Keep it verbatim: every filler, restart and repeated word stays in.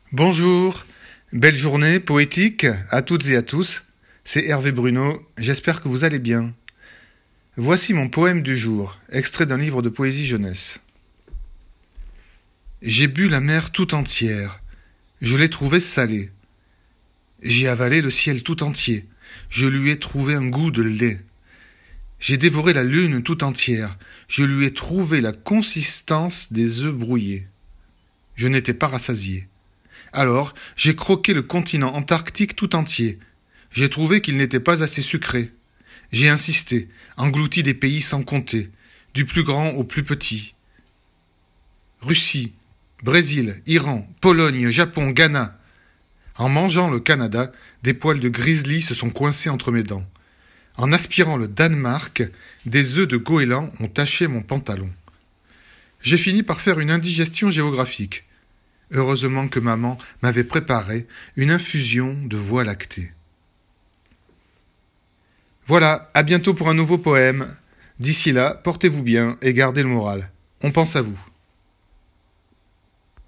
Bonjour, belle journée poétique à toutes et à tous. C'est Hervé Bruno, j'espère que vous allez bien. Voici mon poème du jour, extrait d'un livre de poésie jeunesse. J'ai bu la mer tout entière, je l'ai trouvée salée. J'ai avalé le ciel tout entier, je lui ai trouvé un goût de lait. J'ai dévoré la lune tout entière, je lui ai trouvé la consistance des œufs brouillés. Je n'étais pas rassasié. Alors, j'ai croqué le continent antarctique tout entier. J'ai trouvé qu'il n'était pas assez sucré. J'ai insisté, englouti des pays sans compter, du plus grand au plus petit. Russie, Brésil, Iran, Pologne, Japon, Ghana. En mangeant le Canada, des poils de grizzly se sont coincés entre mes dents. En aspirant le Danemark, des œufs de goéland ont taché mon pantalon. J'ai fini par faire une indigestion géographique. Heureusement que maman m'avait préparé une infusion de voie lactée. Voilà, à bientôt pour un nouveau poème. D'ici là, portez-vous bien et gardez le moral. On pense à vous.